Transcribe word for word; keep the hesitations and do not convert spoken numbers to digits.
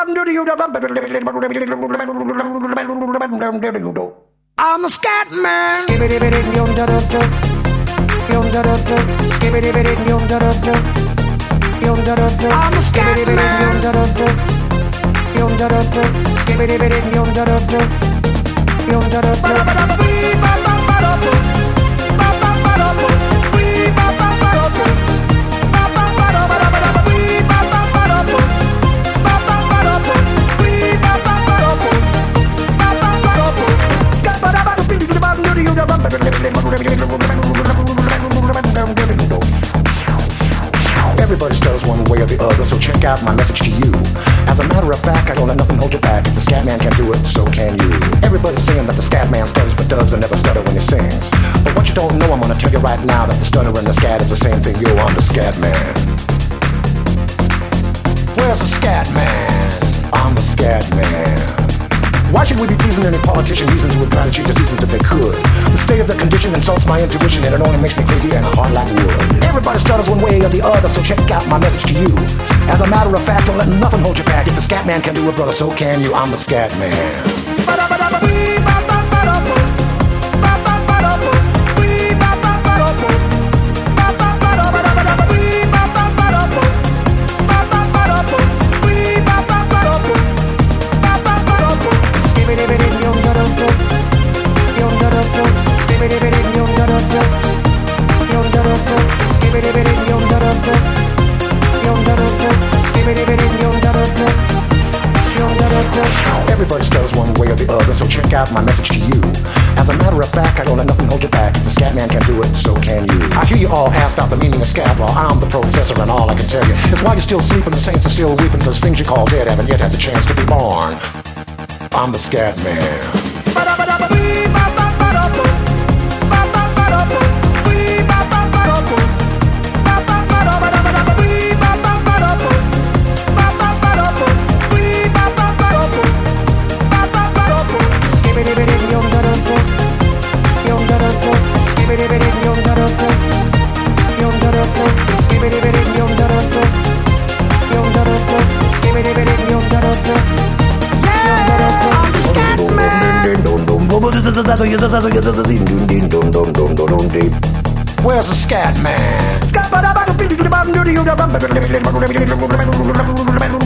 I'm a scat man. I'm a scat Everybody stutters one way or the other, so check out my message to you. As a matter of fact, I don't let nothing hold you back. If the scat man can do it, so can you. Everybody's saying that the scat man stutters but does and never stutter when he sings. But what you don't know, I'm gonna tell you right now that the stutter and the scat is the same thing. Yo, I'm the scat man. Where's the scat man? I'm the scat man. Why should we be pleasing any politician reasons who would try to change the seasons if they could? The state of the condition insults my intuition and it only makes me crazy and hard like wood. Everybody stutters one way or the other, so check out my message to you. As a matter of fact, don't let nothing hold you back. If the scat man can do it, brother, so can you. I'm the scat man. Everybody stutters one way or the other, so check out my message to you. As a matter of fact, I don't let nothing hold you back. If the scat man can do it, so can you. I hear you all ask out the meaning of scat. Well, I'm the professor and all I can tell you is while you're still sleeping, the saints are still weeping, cause things you call dead haven't yet had the chance to be born. I'm the scat man. Where's the scat man?